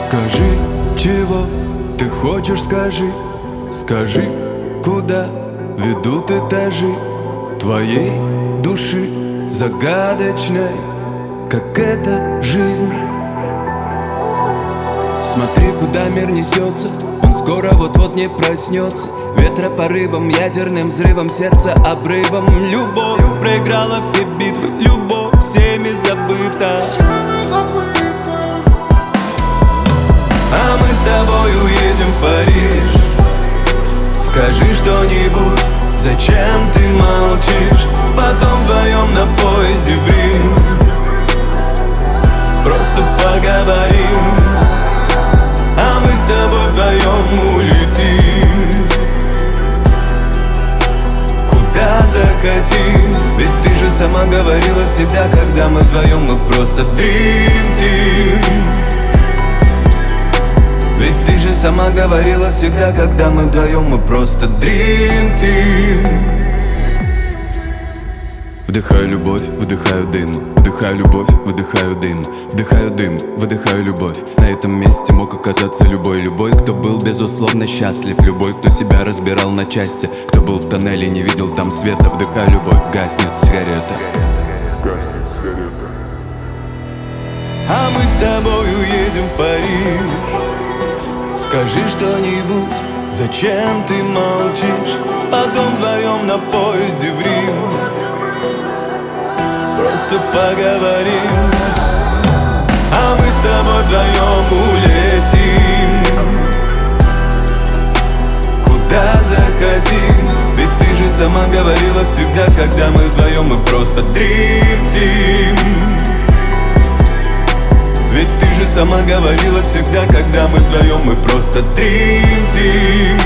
Скажи, чего ты хочешь, скажи. Скажи, куда ведут этажи твоей души загадочной, как эта жизнь. Смотри, куда мир несется, он скоро вот-вот не проснется. Ветропорывом, ядерным взрывом, сердце обрывом. Любовь проиграла все битвы, любовь всеми забыта. А мы с тобой уедем в Париж. Скажи что-нибудь, зачем ты молчишь? Потом вдвоем на поезде в Рим просто поговорим. А мы с тобой вдвоем улетим куда захотим. Ведь ты же сама говорила всегда, когда мы вдвоем, мы просто Dream Team. Ведь ты же сама говорила всегда, когда мы вдвоем, мы просто Dream Team. Вдыхаю любовь, выдыхаю дым. Вдыхаю любовь, выдыхаю дым. Вдыхаю дым, выдыхаю любовь. На этом месте мог оказаться любой. Любой, кто был безусловно счастлив. Любой, кто себя разбирал на части. Кто был в тоннеле, не видел там света. Вдыхаю любовь, гаснет сигарета. А мы с тобой уедем в Париж. Скажи что-нибудь, зачем ты молчишь? Потом вдвоем на поезде в Рим просто поговорим. А мы с тобой вдвоем улетим куда захотим. Ведь ты же сама говорила всегда, когда мы вдвоем, мы просто Dream Team. Ведь ты же сама говорила всегда, когда мы вдвоем, мы просто Dream Team.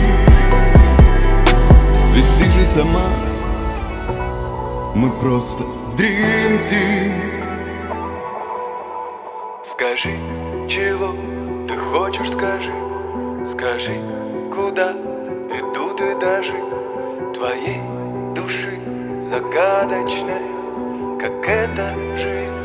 Ведь ты же сама, мы просто Dream Team. Скажи, чего ты хочешь, скажи. Скажи, куда ведут этажи твоей души загадочной, как эта жизнь.